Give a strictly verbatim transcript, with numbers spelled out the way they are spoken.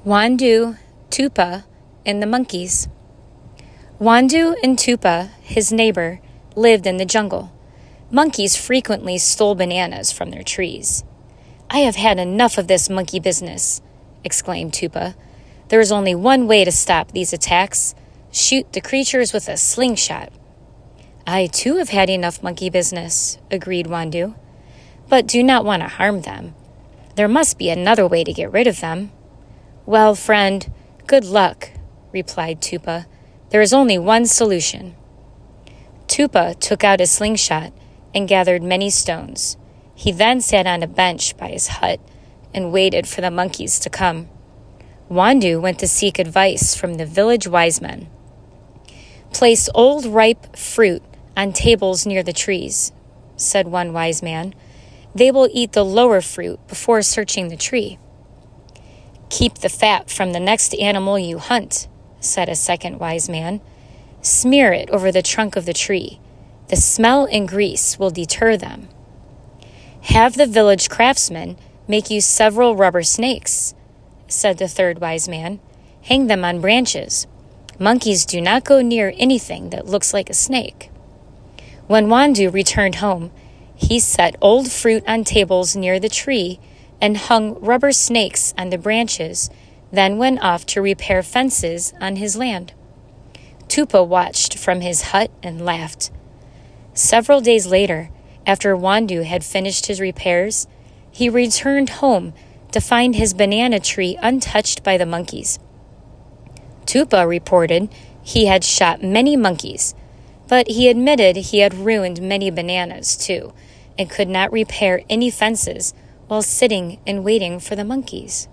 Wandu, Tupa, and the Monkeys. Wandu and Tupa, his neighbor, lived in the jungle. Monkeys frequently stole bananas from their trees. "I have had enough of this monkey business," exclaimed Tupa. "There is only one way to stop these attacks. Shoot the creatures with a slingshot." "I too have had enough monkey business," agreed Wandu, "but do not want to harm them. There must be another way to get rid of them." "Well, friend, good luck," replied Tupa. "There is only one solution." Tupa took out a slingshot and gathered many stones. He then sat on a bench by his hut and waited for the monkeys to come. Wandu went to seek advice from the village wise men. "Place old ripe fruit on tables near the trees," said one wise man. "They will eat the lower fruit before searching the tree." "Keep the fat from the next animal you hunt," said a second wise man. "Smear it over the trunk of the tree. The smell and grease will deter them." "Have the village craftsmen make you several rubber snakes," said the third wise man. "Hang them on branches. Monkeys do not go near anything that looks like a snake." When Wandu returned home, he set old fruit on tables near the tree and hung rubber snakes on the branches, then went off to repair fences on his land. Tupa watched from his hut and laughed. Several days later, after Wandu had finished his repairs, he returned home to find his banana tree untouched by the monkeys. Tupa reported he had shot many monkeys, but he admitted he had ruined many bananas too, and could not repair any fences while sitting and waiting for the monkeys.